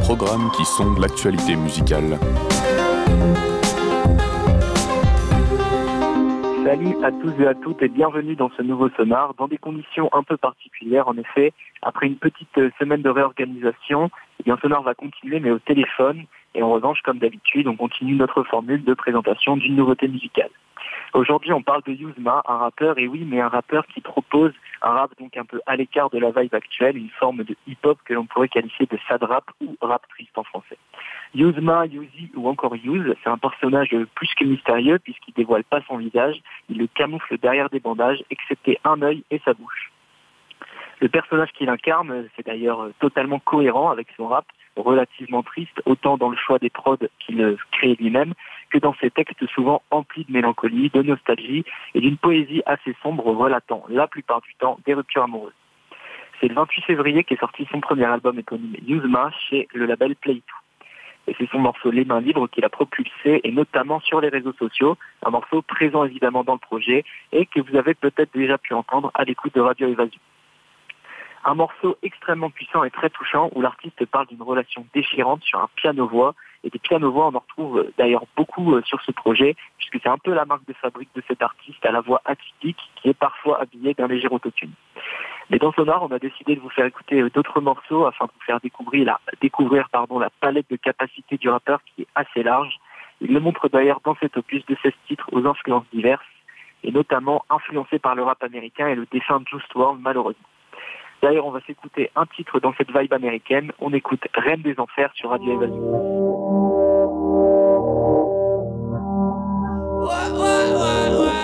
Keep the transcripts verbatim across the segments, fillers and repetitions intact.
programme qui sonde l'actualité musicale. Salut à tous et à toutes et bienvenue dans ce nouveau Sonar, dans des conditions un peu particulières. En effet, après une petite semaine de réorganisation, eh bien Sonar va continuer mais au téléphone. Et en revanche, comme d'habitude, on continue notre formule de présentation d'une nouveauté musicale. Aujourd'hui, on parle de Yuzma, un rappeur, et oui, mais un rappeur qui propose un rap donc un peu à l'écart de la vibe actuelle, une forme de hip-hop que l'on pourrait qualifier de sad rap ou rap triste en français. Yuzma, Yuzi ou encore Yuz, c'est un personnage plus que mystérieux puisqu'il dévoile pas son visage, il le camoufle derrière des bandages, excepté un œil et sa bouche. Le personnage qu'il incarne, c'est d'ailleurs totalement cohérent avec son rap, relativement triste, autant dans le choix des prods qu'il crée lui-même, que dans ses textes souvent emplis de mélancolie, de nostalgie et d'une poésie assez sombre relatant la plupart du temps des ruptures amoureuses. C'est le vingt-huit février qu'est sorti son premier album éponyme Yuzma chez le label Play deux. Et c'est son morceau Les Mains Libres qui l'a propulsé, et notamment sur les réseaux sociaux, un morceau présent évidemment dans le projet et que vous avez peut-être déjà pu entendre à l'écoute de Radio Évasion. Un morceau extrêmement puissant et très touchant où l'artiste parle d'une relation déchirante sur un piano-voix, et des piano-voix on en retrouve d'ailleurs beaucoup sur ce projet, puisque c'est un peu la marque de fabrique de cet artiste à la voix atypique qui est parfois habillée d'un léger autotune. Mais dans Sonar, on a décidé de vous faire écouter d'autres morceaux afin de vous faire découvrir la, découvrir, pardon, la palette de capacités du rappeur qui est assez large. Il le montre d'ailleurs dans cet opus de seize titres aux influences diverses, et notamment influencé par le rap américain et le défunt Juice world malheureusement. D'ailleurs, on va s'écouter un titre dans cette vibe américaine. On écoute Reine des Enfers sur Radio Évasion. Ouais, ouais, ouais, ouais.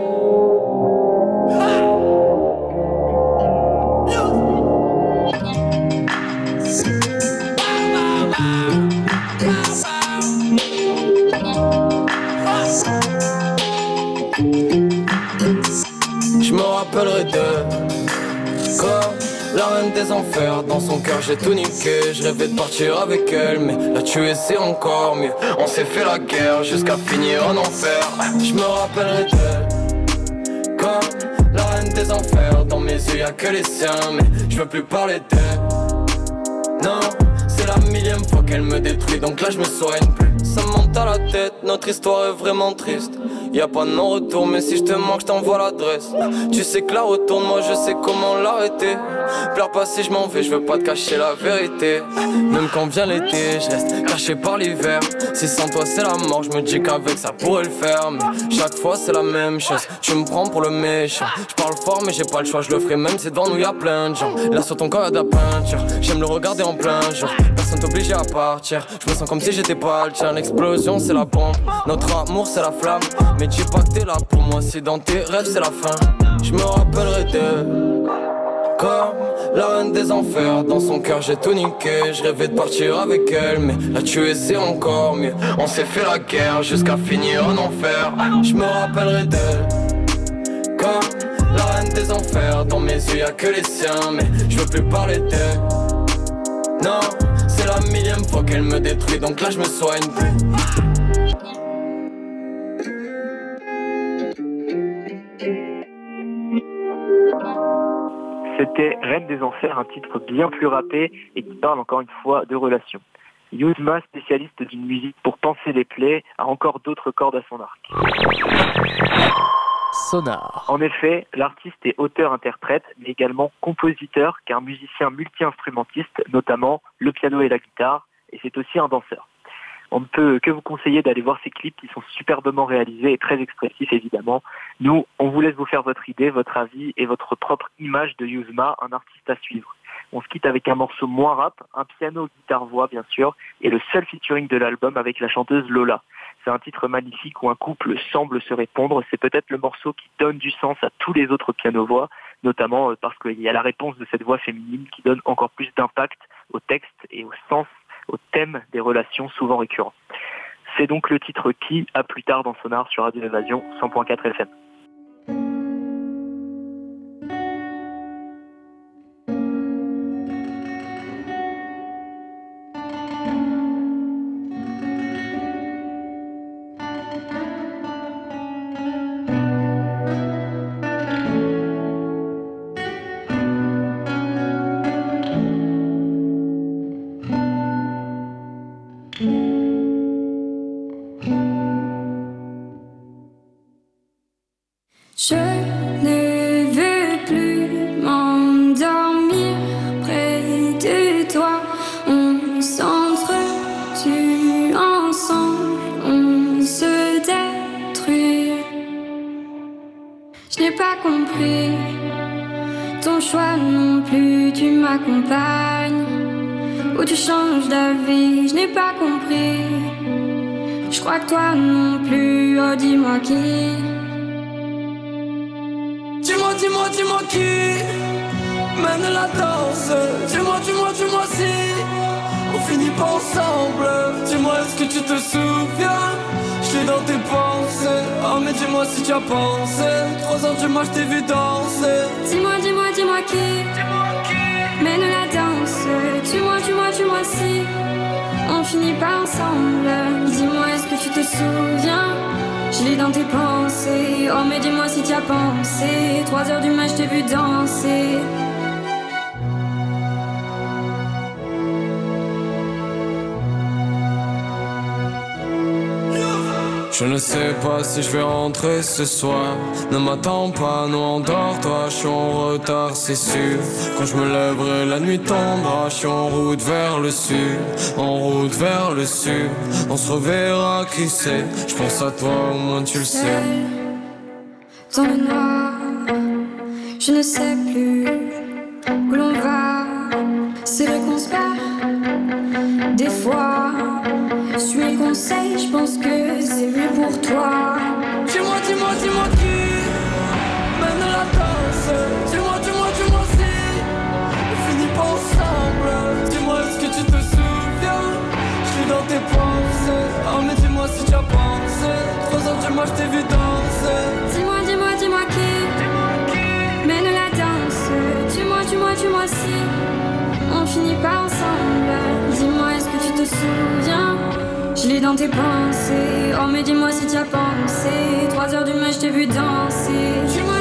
Je me rappellerai de comme la reine des enfers. Dans son cœur j'ai tout niqué. Je rêvais de partir avec elle, mais la tuer c'est encore mieux. On s'est fait la guerre jusqu'à finir en enfer. Je me rappellerai d'elle comme la reine des enfers. Dans mes yeux y'a que les siens, mais je veux plus parler d'elle. Non, c'est la millième fois qu'elle me détruit, donc là je me soigne plus. Ça me monte à la tête, notre histoire est vraiment triste. Y'a pas de non-retour, mais si je te manque, je t'envoie l'adresse. Tu sais que la retourne, moi je sais comment l'arrêter. Pleure pas si je m'en vais, je veux pas te cacher la vérité. Même quand vient l'été, je reste caché par l'hiver. Si sans toi c'est la mort, je me dis qu'avec ça pourrait le faire. Mais chaque fois c'est la même chose, tu me prends pour le méchant. Je parle fort mais j'ai pas le choix, je le ferai même si devant nous y'a plein de gens. Là sur ton corps y'a de la peinture, j'aime le regarder en plein jour. Personne t'oblige à partir, je me sens comme si j'étais pas le tien. L'explosion c'est la bombe, notre amour c'est la flamme. Mais dis pas que t'es là pour moi, si dans tes rêves c'est la fin. Je me rappellerai d'elle comme la reine des enfers. Dans son cœur j'ai tout niqué. Je rêvais de partir avec elle, mais la tuer c'est encore mieux. On s'est fait la guerre jusqu'à finir en enfer. Je me rappellerai d'elle comme la reine des enfers. Dans mes yeux y'a que les siens, mais je veux plus parler d'elle. Non, c'est la millième fois qu'elle me détruit, donc là je me soigne plus. C'était Reine des Enfers, un titre bien plus rappé et qui parle encore une fois de relations. Yuzma, spécialiste d'une musique pour panser les plaies, a encore d'autres cordes à son arc. Sonar. En effet, l'artiste est auteur-interprète, mais également compositeur, car musicien multi-instrumentiste, notamment le piano et la guitare, et c'est aussi un danseur. On ne peut que vous conseiller d'aller voir ces clips qui sont superbement réalisés et très expressifs évidemment. Nous, on vous laisse vous faire votre idée, votre avis et votre propre image de Yuzma, un artiste à suivre. On se quitte avec un morceau moins rap, un piano, guitare-voix bien sûr, et le seul featuring de l'album avec la chanteuse Lola. C'est un titre magnifique où un couple semble se répondre. C'est peut-être le morceau qui donne du sens à tous les autres piano-voix, notamment parce qu'il y a la réponse de cette voix féminine qui donne encore plus d'impact au texte et au sens, au thème des relations souvent récurrents. C'est donc le titre Qui, à plus tard dans Sonar sur Radio Évasion cent point quatre F M. compris. Ton choix non plus, tu m'accompagnes. Ou tu changes d'avis, je n'ai pas compris. Je crois que toi non plus, oh dis-moi qui. Dis-moi, dis-moi, dis-moi qui mène la danse. Dis-moi, dis-moi, dis-moi si on finit pas ensemble. Dis-moi, est-ce que tu te souviens? Je l'ai dans tes pensées. Oh mais dis-moi si tu as pensé. Trois heures du match, je t'ai vu danser. Dis-moi, dis-moi, dis-moi qui, Dis-moi qui mène la danse. Dis-moi, dis-moi, dis-moi si on finit pas ensemble. Dis-moi, est-ce que tu te souviens? Je l'ai dans tes pensées. Oh mais dis-moi si tu as pensé. Trois heures du match, je t'ai vu danser. Je ne sais pas si je vais rentrer ce soir. Ne m'attends pas, non endors-toi, je suis en retard c'est sûr. Quand je me lèverai la nuit tombera, je suis en route vers le sud. En route vers le sud, on se reverra qui sait. Je pense à toi au moins tu le sais. Dans le noir, je ne sais plus où l'on va. C'est vrai qu'on se perd des fois. Suis mes conseils, je pense que c'est mieux pour toi. Dis-moi, dis-moi, dis-moi qui mène la danse. Dis-moi, dis-moi, dis-moi si on finit pas ensemble. Dis-moi, est-ce que tu te souviens? Je suis dans tes pensées. Oh mais dis-moi si tu as pensé. Trois heures du match, je t'ai vu danser. Dis-moi, dis-moi, dis-moi qui, Dis-moi qui mène la danse. Dis-moi, dis-moi, dis-moi si on finit pas ensemble. Dis-moi, est-ce que tu te souviens? Je l'ai dans tes pensées. Oh mais dis-moi si tu as pensé. Trois heures du match, je t'ai vu danser. Dis-moi,